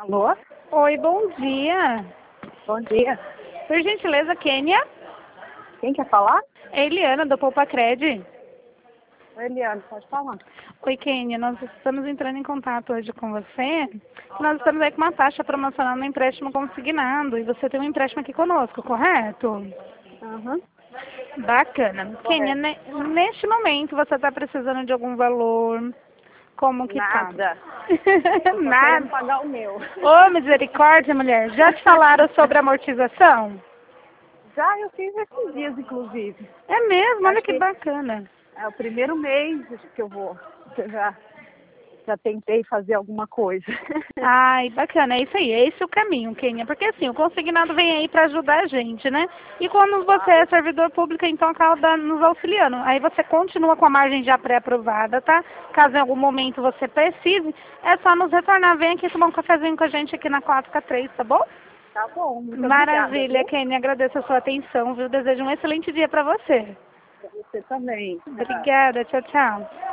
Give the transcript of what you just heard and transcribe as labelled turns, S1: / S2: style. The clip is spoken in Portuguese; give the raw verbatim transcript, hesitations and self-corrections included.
S1: Alô?
S2: Oi, bom dia.
S1: Bom dia.
S2: Por gentileza, Kênia?
S1: Quem quer falar?
S2: É Eliana, do Poupa Cred.
S1: Oi, Eliane, pode falar.
S2: Oi, Kênia, nós estamos entrando em contato hoje com você. Nós estamos aí com uma taxa promocional no empréstimo consignado e você tem um empréstimo aqui conosco, correto?
S1: Uhum.
S2: Bacana. Kênia, ne- neste momento você está precisando de algum valor? Como que tá?
S1: Nada. Eu tô querendo
S2: Nada.
S1: pagar o meu.
S2: Ô, misericórdia, mulher. Já te falaram sobre amortização?
S1: Já eu fiz esses dias, inclusive.
S2: É mesmo, olha
S1: Acho
S2: que
S1: que
S2: bacana.
S1: é o primeiro mês que eu vou. Eu já, já tentei fazer alguma coisa.
S2: Ai, bacana, é isso aí, é esse o caminho, Kênia, porque assim, o consignado vem aí para ajudar a gente, né? E quando você é servidor público, então acaba nos auxiliando. Aí você continua com a margem já pré-aprovada, tá? Caso em algum momento você precise, é só nos retornar. Vem aqui tomar um cafezinho com a gente aqui na quatro K três, tá bom?
S1: Tá bom, muito
S2: Maravilha,
S1: obrigada. Viu?
S2: Kênia, agradeço a sua atenção, viu? Desejo um excelente dia para você.
S1: Você também.
S2: Obrigada, tchau, tchau.